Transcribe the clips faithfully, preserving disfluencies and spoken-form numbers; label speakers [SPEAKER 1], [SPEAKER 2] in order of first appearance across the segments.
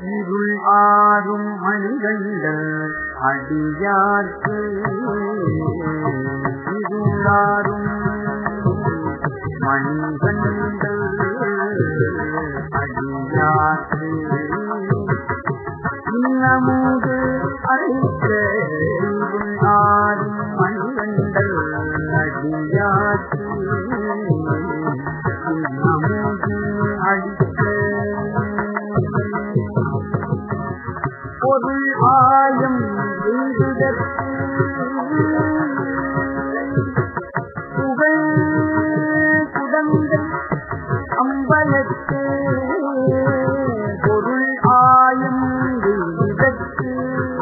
[SPEAKER 1] இருள் ஆறும் மணிகண்கள் அடியார்க்கு இருளாரும் மணிகண்கள் அடியார்க்கு இன்னமுது அழைக்க இருள் ஆறும் மணிகண்கள் அடியார்க்கு இன்னமுது அழிக்க பொருள் ஆயம் எய்துதற்கு புகழ் குடங்கள் அம்பலத்தே பொருள் ஆயம் எய்துதற்கு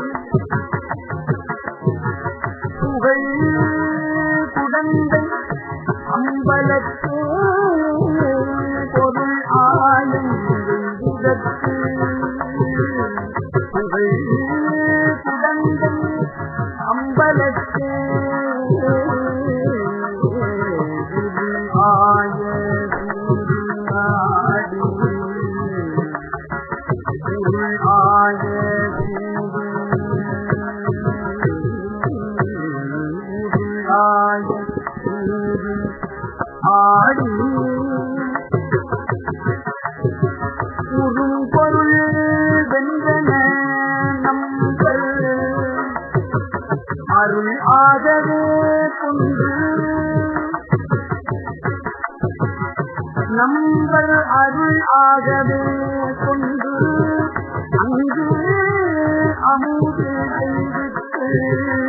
[SPEAKER 1] புகழ் குடங்கள் அம்பலத்தே பொருள் ஆயம் எய்துதற்கு குடங்கள் அம்பலத்தே ஆய ஆடி ஆய ஆய ஆடி உறும் பொருள் வென்றன நம்பர் அருள் ஆகவே கொண்டு நம்பர் அருள் ஆகவே கொண்டு அங்கு அமுது செய்வித்து